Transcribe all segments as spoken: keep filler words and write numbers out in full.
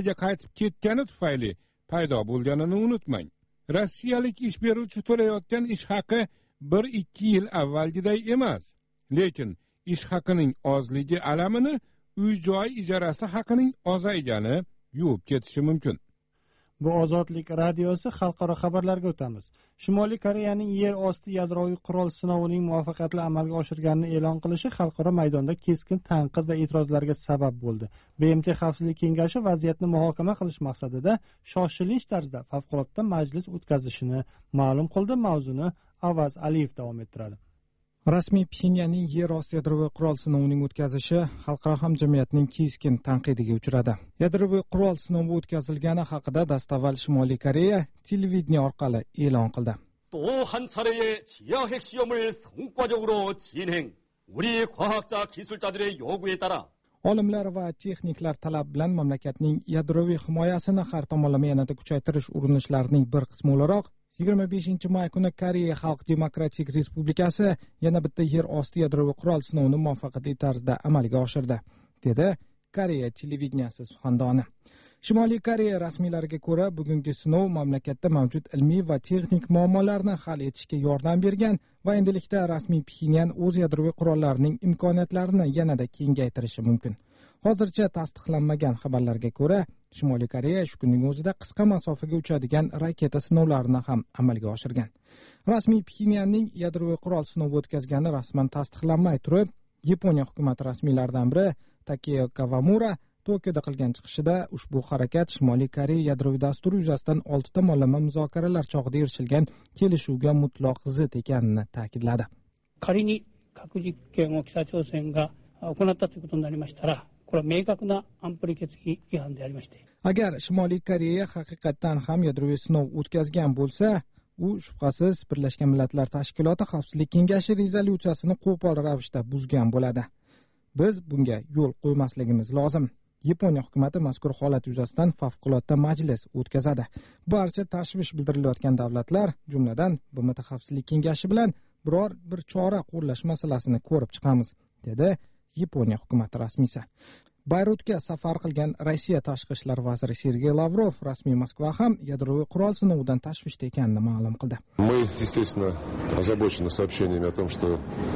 Rossiyaga qaytib ketgani tufayli paydo bo'lganini unutmang. Rossiyalik ish beruvchi to'layotgan ish haqi bir ikki yil avvalgiday emas, lekin ish haqining ozligi alamini uy-joy ijarasi haqining ozaygani yuvib ketishi mumkin. Bu Ozodlik radiosi, xalqaro xabarlarga o'tamiz. Shimoliy Koreyaning yer osti yadroviy qurol sinovining muvaffaqiyatli amalga oshirganini e'lon qilishi xalqaro maydonda keskin tanqid va e'tirozlarga sabab bo'ldi. B M T Xavfsizlik kengashi vaziyatni muhokama qilish maqsadida shoshilinch tarzda favqulodda majlis o'tkazishini ma'lum qildi. Mavzuni Avaz Aliyev davom ettiradi. Rasmiy Pxenyanning yer osti yadroviy qurol sinovining o'tkazishi xalqaro hamjamiyatning keskin tanqidiga uchradi. Yadroviy qurol sinovi o'tkazilgani haqida dastavval Shimoliy Koreya televideniye orqali e'lon qildi. 또 한 차례의 지하 핵시험을 성과적으로 진행. 우리 과학자 기술자들의 요구에 따라 Olimlar va texniklar talab bilan mamlakatning yadroviy himoyasini har tomonlama yanada kuchaytirish urinishlarining bir qismi o'laroq yigirma beshinchi may kuni Koreya Xalq Demokratik Respublikasi yana bitta yer osti yadroviy qurol sinovini muvaffaqiyatli tarzda amalga oshirdi, dedi Koreya televideniyasi suxandoni. Shimoliy Koreya rasmiylariga ko'ra, bugungi sinov mamlakatda mavjud ilmiy va texnik muammolarni hal etishga yordam bergan va endilikda rasmiy Pxenyan o'z yadroviy qurollarining imkoniyatlarini yanada kengaytirishi mumkin. Hozircha tasdiqlanmagan xabarlarga ko'ra, Shimoliy Koreya shu kunning o'zida qisqa masofaga uchadigan raketa sinovlarini ham amalga oshirgan. Rasmiy Pxenyanning yadroviy qurol sinovi o'tkazgani rasman tasdiqlanmay turib, Yaponiya hukumati rasmiylaridan biri Takeo Kawamura Tokioda qilgan chiqishida ushbu harakat Shimoliy Koreya yadroviy dasturi yuzasidan olti tomonlama muzokaralar chog'ida erishilgan kelishuvga mutlaq zid ekanini ta'kidladi. 仮に核実験を北朝鮮が行ったということになりましたら、これは明確な安保理決議違反でありまして。 Agar Shimoliy Koreya haqiqatan ham yadroviy sinov o'tkazgan bo'lsa, u shubhasiz Birlashgan Millatlar Tashkiloti Xavfsizlik kengashi rezolyutsiyasini qo'pol ravishda buzgan bo'ladi. Biz bunga yo'l qo'ymasligimiz lozim. Yaponiya hukumati mazkur holat yuzasidan favqulodda majlis o'tkazadi. Barcha tashvish bildirilayotgan davlatlar, jumladan B M T Xavfsizlik kengashi bilan biror bir chora qo'llash masalasini ko'rib chiqamiz, dedi Yaponiya hukumati rasmiysi. Bayrutga safar qilgan Rossiya tashqi ishlar vaziri Sergey Lavrov rasmiy Moskva ham yadroviy qurol sinovidan tashvishda ekanini ma'lum qildi. Мы, естественно, озабочены сообщениями о том, что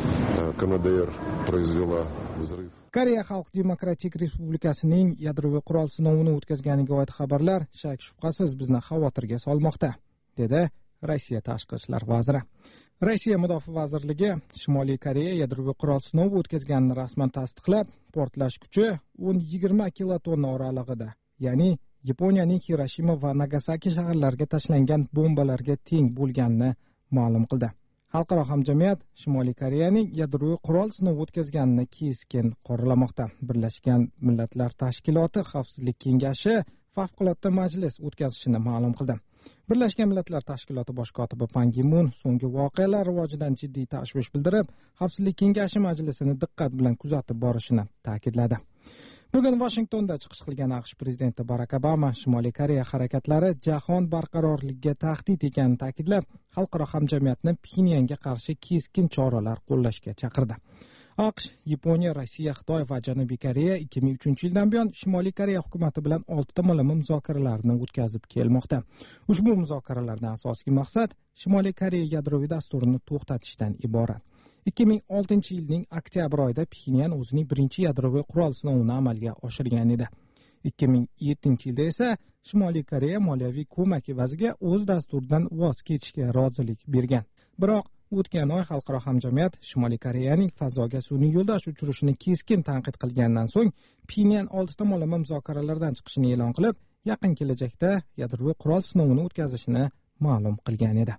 КНДР произвела взрыв. Koreya Xalq Demokratik Respublikasining yadroviy qurol sinovini o'tkazganiga oid xabarlar shak shubhasiz bizni xavotirga solmoqda, dedi Rossiya tashqi ishlar vaziri. Rossiya Mudofaa vazirligi Shimoliy Koreya yadroviy qurol sinovi o'tkazganini rasman tasdiqlab, portlash kuchi o'n yigirma kilotonna oralig'ida, ya'ni Yaponiyaning Hiroshima va Nagasaki shaharlariga tashlangan bombalarga teng bo'lganini ma'lum qildi. Xalqaro hamjamiyat Shimoliy Koreyaning yadroviy qurol sinovi o'tkazganini keskin qoralamoqda. Birlashgan Millatlar Tashkiloti Xavfsizlik kengashi favqulodda majlis o'tkazishini ma'lum qildi. Birlashgan Millatlar Tashkiloti bosh kotibi Pan Gi Mun so'nggi voqealar rivojidan jiddiy tashvish bildirib, Xavfsizlik kengashi majlisini diqqat bilan kuzatib borishini ta'kidladi. Bugun Washingtonda chiqish qilgan AQSh prezidenti Barack Obama Shimoliy Koreya harakatlari jahon barqarorligiga tahdid ekanini ta'kidlab, xalqaro hamjamiyatni Pxenyanga qarshi keskin choralar qo'llashga chaqirdi. AQSh, Yaponiya, Rossiya, Xitoy va Janubiy Koreya ikki ming uchinchi yildan buyon Shimoliy Koreya hukumati bilan olti tomonlama muzokaralarni o'tkazib kelmoqda. Ushbu muzokaralardan asosiy maqsad Shimoliy Koreya yadroviy dasturini to'xtatishdan iborat. ikki ming oltinchi yilning oktyabr oyida Pxenyan o'zining birinchi yadroviy qurol sinovini amalga oshirgan edi. ikki ming yettinchi yilda esa Shimoliy Koreya moliyaviy ko'mak evaziga o'z dasturidan voz kechishga rozilik bergan. Biroq o'tgan oy xalqaro hamjamiyat Shimoliy Koreyaning fazoga sun'iy yo'ldosh uchirishini keskin tanqid qilgandan so'ng Pxenyan olti tomonlama muzokaralardan chiqishini e'lon qilib, yaqin kelajakda yadroviy qurol sinovini o'tkazishini ma'lum qilgan edi.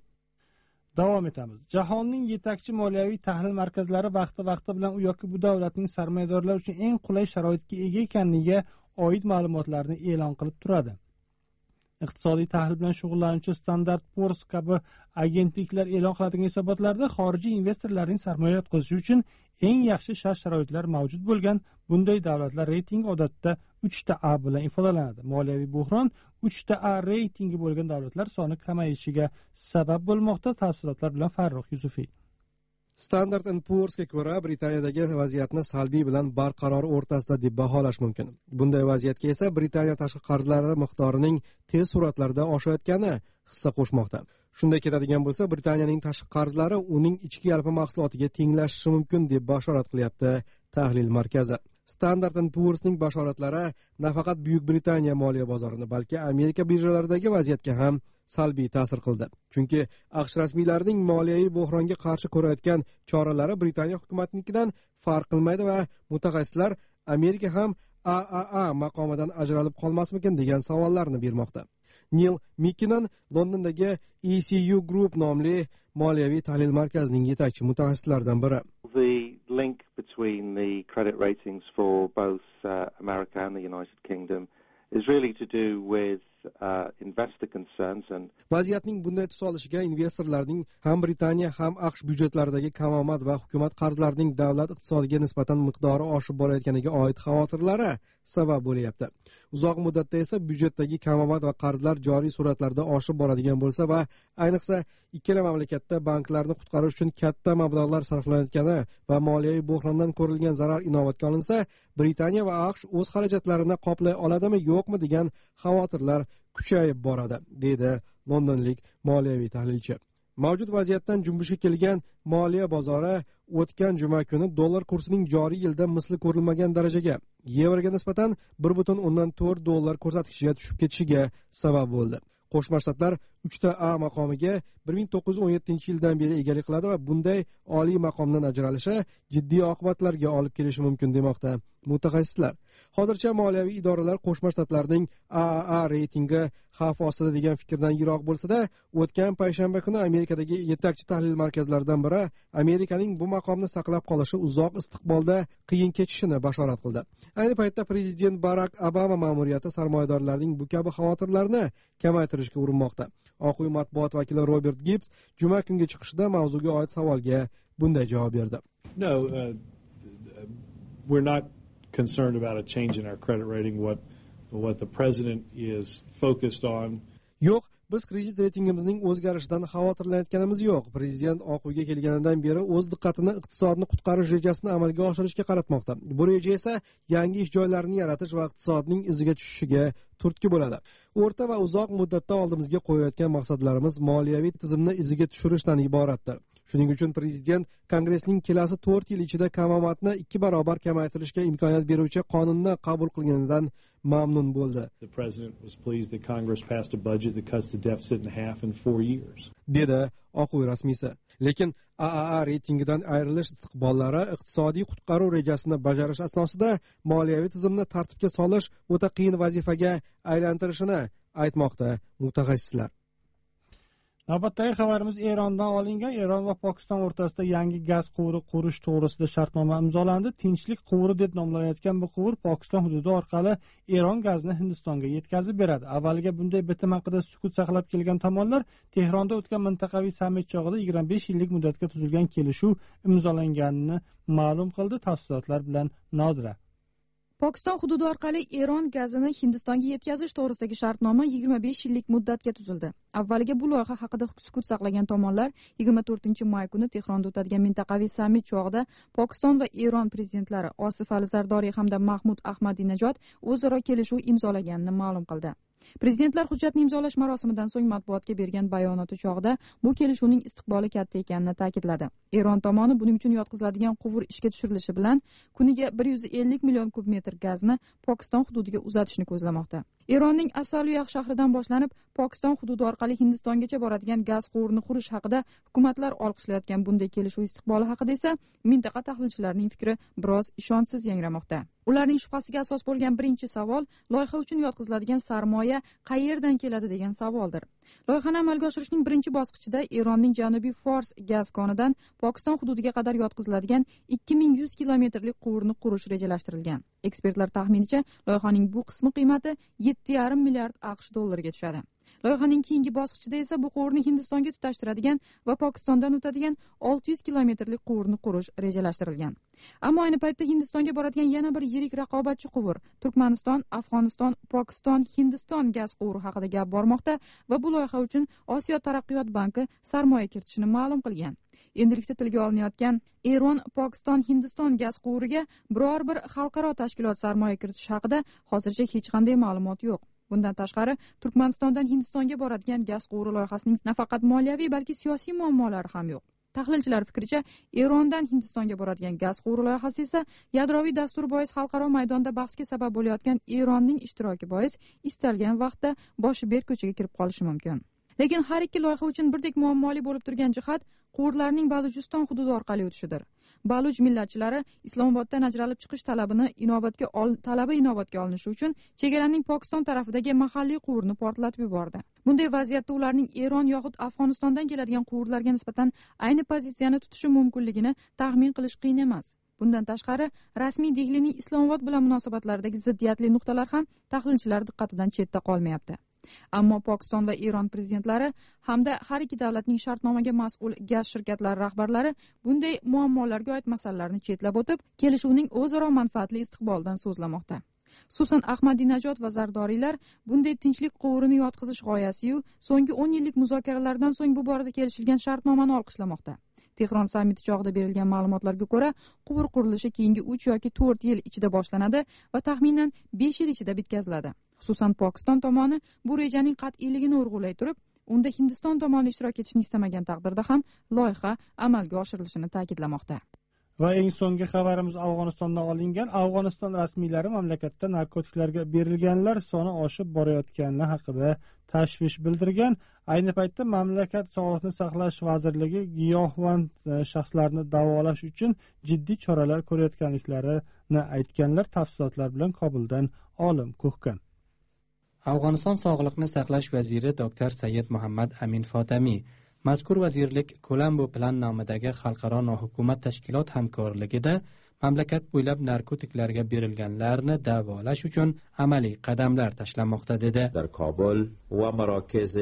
Davom etamiz. Jahonning yetakchi moliyaviy tahlil markazlari vaqti-vaqti bilan u yoki bu davlatning sarmoyadorlar uchun eng qulay sharoitga ega ekanligiga oid ma'lumotlarni e'lon qilib turadi. Iqtisodiy tahlil bilan shug'ullanuvchi Standard and Poor's kabi agentliklar e'lon qiladigan hisobotlarda xorijiy investorlarning sarmoya yotqizishi uchun eng yaxshi shart-sharoitlar mavjud bo'lgan bunday davlatlar reytingi odatda uch ta A bilan ifodalanadi. Moliyaviy buhron uch ta A reytingi bo'lgan davlatlar soni kamayishiga sabab bo'lmoqda. Tafsilotlar bilan Farruh Yusufiy. Standard and Poor'sga ko'ra Britaniyadagi vaziyatni salbiy bilan barqaror o'rtasida deb baholash mumkin. Bunday vaziyatga esa Britaniya tashqi qarzlari miqdorining tez sur'atlarda oshayotgani hissa qo'shmoqda. Shunday ketadigan bo'lsa, Britaniyaning tashqi qarzlari uning ichki yalpi mahsulotiga tenglashishi mumkin deb bashorat qilyapti tahlil markazi. Standard and Poor'sning bashoratlari nafaqat Buyuk Britaniya moliya bozorini, balki Amerika birjalaridagi vaziyatga ham salbiy ta'sir qildi. Chunki AQSh rasmiylarining moliyaviy bo'hronga qarshi ko'rayotgan choralari Britaniya hukumatininkidan farq qilmaydi va mutaxassislar Amerika ham A A A maqomidan ajralib qolmasmikin degan savollarni bermoqda. Neil Mackinnon Londondagi E C U Group nomli moliyaviy tahlil markazining yetakchi mutaxassislaridan biri. The link between the credit ratings for both uh, America and the United Kingdom is really to do with uh, investor concerns and vaziyatning bunday tus olishiga investorlarning ham Britaniya ham AQSh byudjetlaridagi kamomad va hukumat qarzlarining davlat iqtisodiga nisbatan miqdori oshib borayotganiga oid xavotirlari sabab bo'lyapti. Uzoq muddatda esa byudjetdagi kamomad va qarzlar joriy sur'atlarda oshib boradigan bo'lsa va ayniqsa ikkala mamlakatda banklarni qutqarish uchun katta mablag'lar sarflanayotgani va moliyaviy bo'hrondan ko'rilgan zarar inobatga olinsa, Britaniya va AQSh o'z xarajatlarini qoplay oladimi, yo'qmi degan xavotirlar kuchayib boradi, deydi londonlik moliyaviy tahlilchi. Mavjud vaziyatdan junbushga kelgan moliya bozori o'tgan juma kuni dollar kursining joriy yilda misli ko'rilmagan darajaga, yevroga nisbatan bir butun o'ndan to'rt dollar ko'rsatkichiga tushib ketishiga sabab bo'ldi. Qo'shma Shtatlar uchta A maqomiga bir ming to'qqiz yuz o'n yettinchi yildan beri egalik qiladi va bunday oliy maqomdan ajralishi jiddiy oqibatlarga olib kelishi mumkin demoqda mutaxassislar. Hozircha moliyaviy idoralar Qo'shma Shtatlarning A A A reytingi xavf ostida degan fikrdan yiroq bo'lsa-da, o'tgan payshanba kuni Amerikadagi yetakchi tahlil markazlaridan biri Amerikaning bu maqomni saqlab qolishi uzoq istiqbolda qiyin kechishini bashorat qildi. Ayni paytda prezident Barack Obama ma'muriyati sarmoyadarlarning bu kabi xavotirlarini kamaytirishga urinmoqda. Oq uy matbuot vakili Robert Gibbs juma kungi chiqishida mavzuga oid savolga bunday javob berdi. No, uh, we're not concerned about a change in our credit rating. What what the president is focused on. Yo'q, biz kredit reytingimizning o'zgarishidan xavotirlanayotganimiz yo'q. Prezident Oq uyga kelganidan beri o'z diqqatini iqtisodni qutqarish rejasini amalga oshirishga qaratmoqda. Bu reja esa yangi ish joylarini yaratish va iqtisodning iziga tushishiga turtki bo'ladi. O'rta va uzoq muddatda oldimizga qo'yayotgan maqsadlarimiz moliyaviy tizimni iziga tushirishdan iboratdir. Shuning uchun prezident Kongressning kelasi to'rt yil ichida kamomatni ikki barobar kamaytirishga imkoniyat beruvchi qonunni qabul qilganidan mamnun bo'ldi. The president was pleased that Congress passed a budget that cuts the deficit in half in four years. Dedi Oq uy rasmiysi. Lekin A A A reytingidan ayrilish istiqbollari iqtisodiy qutqaruv rejasini bajarish asnosida moliyaviy tizimni tartibga solish o'ta qiyin vazifaga aylantirishini aytmoqda mutaxassislar. Navbatdagi xabarimiz Erondan olingan. Eron va Pokiston o'rtasida yangi gaz quvuri qurish to'g'risida shartnoma imzolandi. Tinchlik quvuri deb nomlanayotgan bu quvur Pokiston hududi orqali Eron gazini Hindistonga yetkazib beradi. Avvaliga bunday bitim haqida sukut saqlab kelgan tomonlar Tehronda o'tgan mintaqaviy sammit chog'ida yigirma besh yillik muddatga tuzilgan kelishuv imzolanganini ma'lum qildi. Tafsilotlar bilan Nodira. Pokiston hududi orqali Eron gazini Hindistonga yetkazish to'g'risidagi shartnoma yigirma besh yillik muddatga tuzildi. Avvaliga bu loyiha haqida sukut saqlagan tomonlar yigirma to'rtinchi may kuni Tehronda o'tadigan mintaqaviy sammit chog'ida Pokiston va Eron prezidentlari Osif Ali Zardoriy hamda Mahmud Ahmadinejod o'zaro kelishuv imzolaganini ma'lum qildi. Prezidentlar hujjatni imzolash marosimidan so'ng matbuotga bergan bayonoti chog'ida bu kelishuvning istiqboli katta ekanini ta'kidladi. Eron tomoni buning uchun yotqiziladigan quvur ishga tushirilishi bilan kuniga bir yuz ellik million kub metr gazni Pokiston hududiga uzatishni ko'zlamoqda. Eronning Asaluyaq shahridan boshlanib Pokiston hududi orqali Hindistongacha boradigan gaz quvurini qurish haqida hukumatlar olqishlayotgan bunday kelishuv istiqboli haqida esa mintaqa tahlilchilarining fikri biroz ishonchsiz yangramoqda. Ularning shubhasiga asos bo'lgan birinchi savol loyiha uchun yotqiziladigan sarmoya qayerdan keladi degan savoldir. Loyihani amalga oshirishning birinchi bosqichida Eronning Janubiy Fors gaz konidan Pokiston hududiga qadar yotqiziladigan ikki ming yuz kilometrlik quvurni qurish rejalashtirilgan. Ekspertlar taxminicha loyihaning bu qismi qiymati yetti yarim milliard AQSh dollariga tushadi. Loyihaning keyingi bosqichida esa bu quvurni Hindistonga tutashtiradigan va Pokistondan o'tadigan olti yuz kilometrlik quvurni qurish rejalashtirilgan. Ammo ayni paytda Hindistonga boradigan yana bir yirik raqobatchi quvur Turkmaniston, Afg'oniston, Pokiston, Hindiston gaz quvuri haqida gap bormoqda va bu loyiha uchun Osiyo taraqqiyot banki sarmoya kiritishini ma'lum qilgan. endilikda tilga olinayotgan Eron, Pokiston, Hindiston gaz quvuriga biror bir xalqaro tashkilot sarmoya kiritish haqida hozircha hech qanday ma'lumot yo'q. Bundan tashqari, Turkmanistondan Hindistonga boradigan gaz quvuri loyihasining nafaqat moliyaviy, balki siyosiy muammolari ham yo'q. Tahlilchilar fikricha, Erondan Hindistonga boradigan gaz quvuri loyihasi esa yadroviy dastur bois xalqaro maydonda bahsga sabab bo'layotgan Eronning ishtiroki bois istalgan vaqtda boshi berk ko'chaga kirib qolishi mumkin. Lekin har ikki loyiha uchun birdek muammoli bo'lib turgan jihat quvurlarning Balujiston hududi orqali o'tishidir. Baluj millatchilari Islomoboddan ajralib chiqish talabini inobatga ol, talabi inobatga olinishi uchun chegaraning Pokiston tarafidagi mahalliy quvurni portlatib yubordi. Bunday vaziyatda ularning Eron yoxud Afg'onistondan keladigan quvurlarga nisbatan ayni pozitsiyani tutishi mumkinligini taxmin qilish qiyin emas. Bundan tashqari, rasmiy Dehlining Islomobod bilan munosabatlaridagi ziddiyatli nuqtalar ham tahlilchilar diqqatidan chetda qolmayapti. Ammo Pokiston va Eron prezidentlari hamda har ikki davlatning shartnomaga mas'ul gaz shirkatlari rahbarlari bunday muammolarga oid masalalarni chetlab o'tib, kelishuvning o'zaro manfaatli istiqbolidan so'zlamoqda. Xususan Ahmadinajod va Zardoriylar bunday tinchlik quvurini yotqizish g'oyasi-yu so'nggi o'n yillik muzokaralardan so'ng bu borada kelishilgan shartnomani olqishlamoqda. Tehron sammiti chog'ida berilgan ma'lumotlarga ko'ra, quvur qurilishi keyingi uch yoki to'rt yil ichida boshlanadi va taxminan besh yil ichida bitkaziladi. Xususan Pokiston tomoni bu rejaning qat'iyligini urg'ulay turib, unda Hindiston tomoni ishtirok etishni istamagan taqdirda ham loyiha amalga oshirilishini ta'kidlamoqda. Va eng so'nggi xabarimiz Afg'onistondan olingan. Afg'oniston rasmiylari mamlakatda narkotiklarga berilganlar soni oshib borayotgani haqida tashvish bildirgan. Ayni paytda mamlakat Sog'liqni saqlash vazirligi giyohvand shaxslarni davolash uchun jiddiy choralar ko'rayotganliklarini aytganlar. Tafsilotlar bilan Kobuldan Olim Ko'hkan. Afg'oniston Sog'liqni saqlash vaziri doktor Sayyid Muhammad Amin Fotami mazkur vazirlik Kolambo plan nomidagi xalqaro nohukumat tashkilot hamkorligida mamlakat bo'ylab narkotiklarga berilganlarni davolash uchun amaliy qadamlar tashlamoqda dedi. Dar Kobul va Marokazi